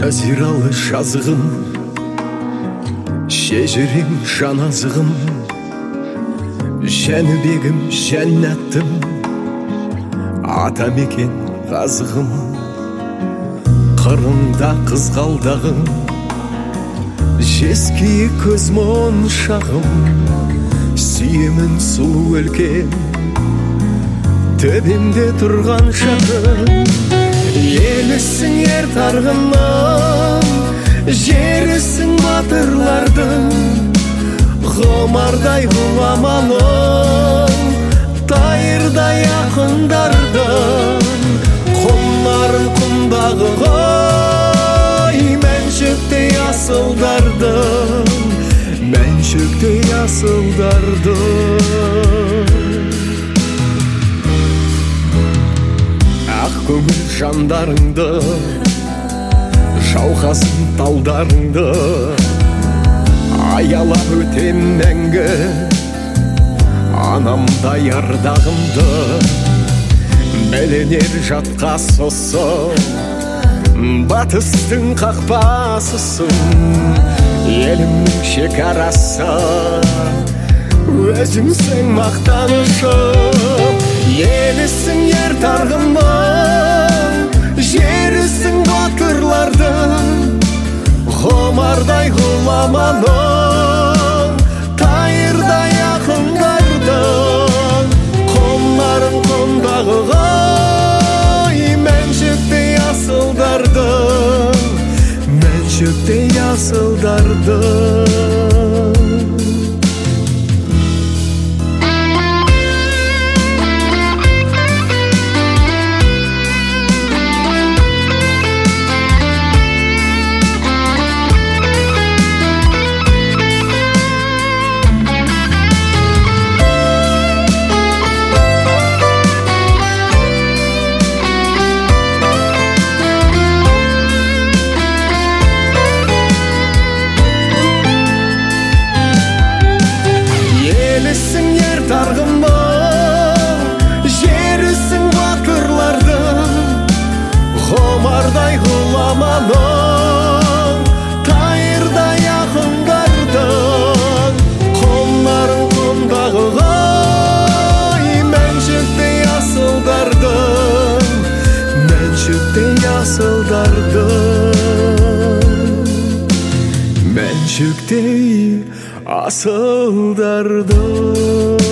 жазиралы жазығым, шежірем жаназығым, жәнібегім жәннаттым, атамекен қазығым, қырында қызғалдағым, жеские көз моншағым, сүйемін сұлу өлкем, төбемде тұрған шағым. Елісің ер тарғынның, жерісің батырлардың, ғұмардай ғұламаның, тайырдай ақындардың, құмарын құмдағы ғой, мәншүктей асылдардың, мәншүктей асылдардың. Ақ көңіл жандарыңды, жауқасын талдарыңды, аялап өтем мәңгі анамдай ардағымды. Мәленер жатқа сосы, батыстың қақпасысың, елімнің шекарасы, өзіңсің мақтанышым. Елісің ер тарғынның, жерісің батырлардың, ғұмардай ғұламаның, тайырдай ақындардың, құмарын құмдағы ғой, мәншүктей асылдардың, мәншүктей асылдардың. Елісің ер тарғынның, жерісің батырлардың, ғұмардай ғұламаның, тайырдай ақындардың, құмарын құмдағы ғой, мәншүктей асылдардың, мәншүктей асылдардың, мәншүктей асылдардың.